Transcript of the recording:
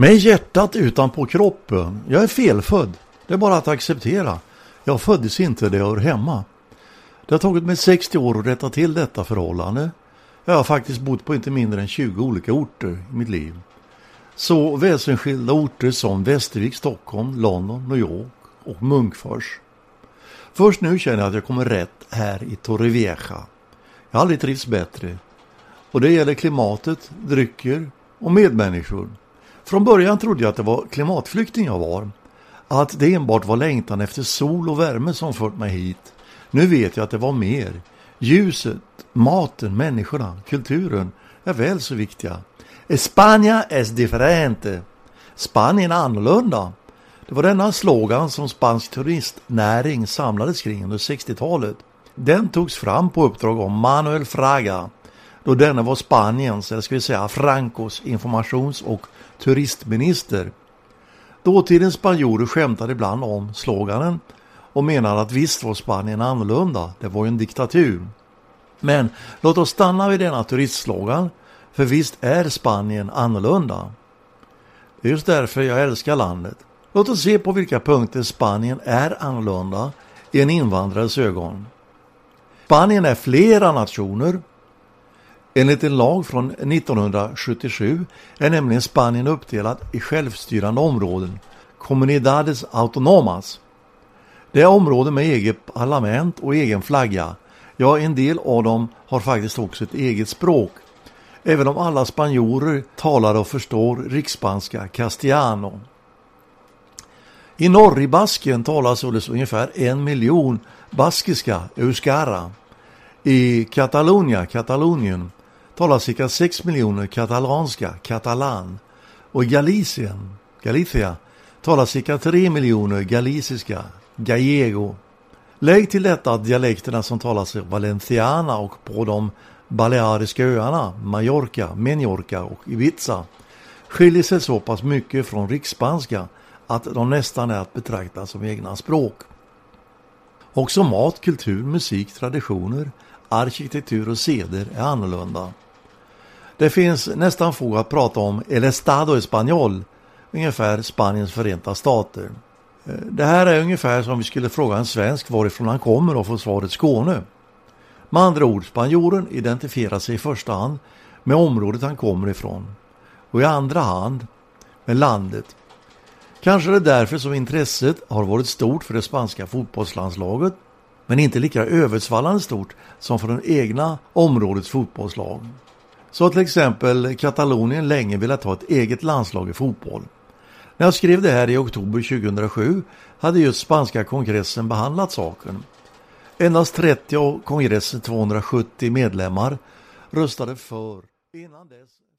Med hjärtat utanpå kroppen. Jag är felfödd. Det är bara att acceptera. Jag föddes inte där jag hör hemma. Det har tagit mig 60 år att rätta till detta förhållande. Jag har faktiskt bott på inte mindre än 20 olika orter i mitt liv. Så väsensskilda orter som Västervik, Stockholm, London, New York och Munkfors. Först nu känner jag att jag kommer rätt här i Torrevieja. Jag har aldrig trivts bättre. Och det gäller klimatet, drycker och medmänniskor. Från början trodde jag att det var klimatflykting jag var. Att det enbart var längtan efter sol och värme som fört mig hit. Nu vet jag att det var mer. Ljuset, maten, människorna, kulturen är väl så viktiga. España es diferente. Spanien är annorlunda. Det var denna slogan som spansk turistnäring samlades kring under 60-talet. Den togs fram på uppdrag av Manuel Fraga, då denna var Spaniens, eller ska vi säga Francos, informations- och turistminister. Dåtidens spanjorer skämtade ibland om sloganen och menade att visst var Spanien annorlunda, det var ju en diktatur. Men låt oss stanna vid denna turistslogan, för visst är Spanien annorlunda. Det är just därför jag älskar landet. Låt oss se på vilka punkter Spanien är annorlunda i en invandrares ögon. Spanien är flera nationer. Enligt en lag från 1977 är nämligen Spanien uppdelat i självstyrande områden, comunidades autonomas. Det är områden med eget parlament och egen flagga. Ja, en del av dem har faktiskt också ett eget språk. Även om alla spanjorer talar och förstår riksspanska, castellano. I norr i Basken talas således ungefär 1 miljon baskiska, euskara. I Katalonien talas cirka 6 miljoner katalanska, katalan. Och i Galicia talas cirka 3 miljoner galiciska, gallego. Lägg till detta att dialekterna som talas i Valenciana och på de Baleariska öarna, Mallorca, Menorca och Ibiza skiljer sig så pass mycket från riksspanska att de nästan är att betrakta som egna språk. Också mat, kultur, musik, traditioner, arkitektur och seder är annorlunda. Det finns nästan fog att prata om El Estado Español, ungefär Spaniens förenta stater. Det här är ungefär som vi skulle fråga en svensk varifrån han kommer och få svaret Skåne. Med andra ord, spanjoren identifierar sig i första hand med området han kommer ifrån och i andra hand med landet. Kanske är det därför som intresset har varit stort för det spanska fotbollslandslaget, men inte lika översvallande stort som för den egna områdets fotbollslag. Så till exempel Katalonien länge velat ha ett eget landslag i fotboll. När jag skrev det här i oktober 2007 hade just spanska kongressen behandlat saken. Endast 30 av kongressens 270 medlemmar röstade för. Innan dess